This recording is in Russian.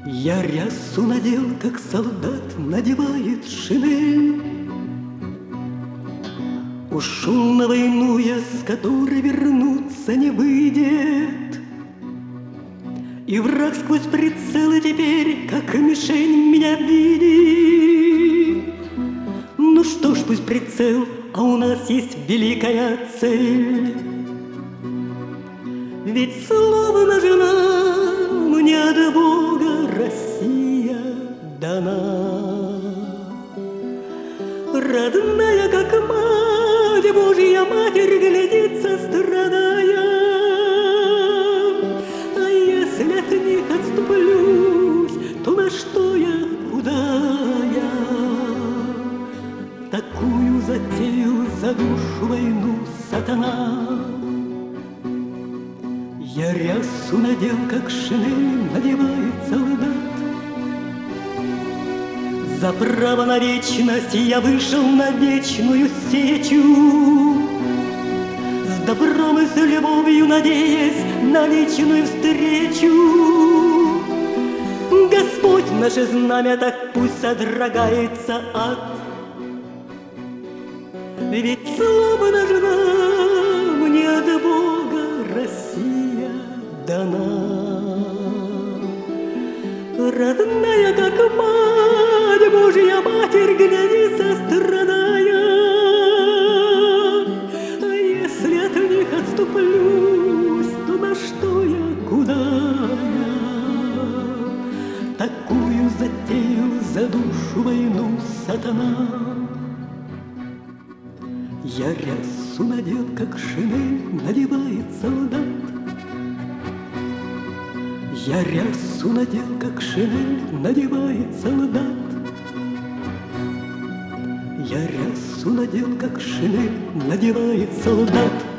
Я рясу надел, как солдат надевает шинель. Ушел на войну я, с которой вернуться не выйдет. И враг сквозь прицелы теперь, как мишень, меня видит. Ну что ж, пусть прицел, а у нас есть великая цель. Ведь словно жена мне от Бога Россия дана. Родная, как мать, Божья Матерь, глядится, страдая. А если от них отступлюсь, то на что я, куда я? Такую затеял за душу войну сатана. Я рясу надел, как шинель надевает солдат. За право на вечность я вышел на вечную сечу, с добром и с любовью надеясь на вечную встречу. Господь наше знамя, так пусть содрогается ад. Ведь словно жена мне от Бога Россия дана. Родная, как мать, Божья Матерь, глядится, страдая. А если от них отступлюсь, то на что я, куда я? Такую затеял за душу войну сатана. Я рясу надел, как шинель надевает солдат. Я рясу надел, как шинель надевает солдат. Я рясу надел, как шинель надевает солдат.